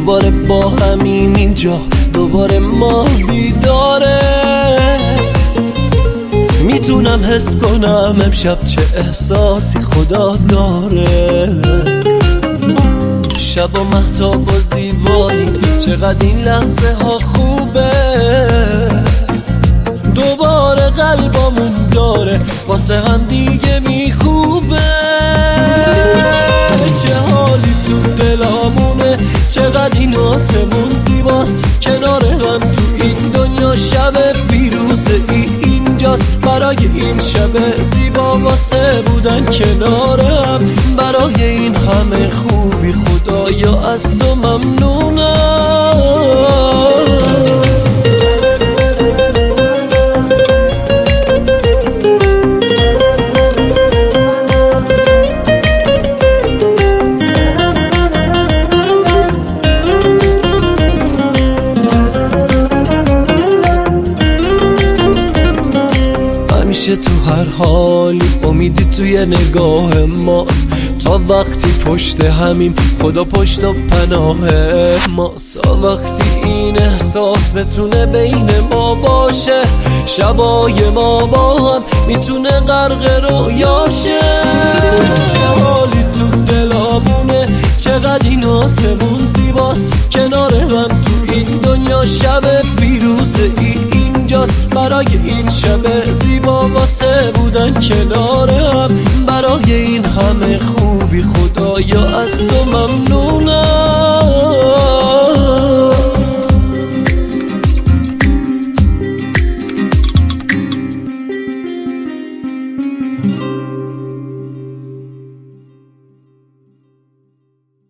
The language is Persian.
دوباره با همیم اینجا، دوباره ما بیداره. میتونم حس کنم امشب چه احساسی خدا داره. شب و مهتاب و زیبایی، چقدر این لحظه ها خوبه. دوباره قلبمون داره واسه هم دیگه میخوبه. چه حالی تو دلامونه، چقدر این آسمون زیباست. کنار هم تو این دنیا شب فیروزه ای اینجاست. برای این شب زیبا واسه بودن کنار هم، برای این همه خوبی خدایا از تو ممنونم. همیشه تو هر حالی امیدی توی نگاه ماست. تا وقتی پشت همیم خدا پشت و پناه ماست. تا وقتی این احساس بتونه بین ما باشه، شبای ما با هم میتونه غرق رویاشه. چه حالی تو دلامونه، چقدر این آسمون زیباست. کنار هم تو این دنیا شب فیروزه ای اینجاست. برای این شب زیبا واسه بودن کنار هم، برای این همه خوبی خدایا از تو ممنونم.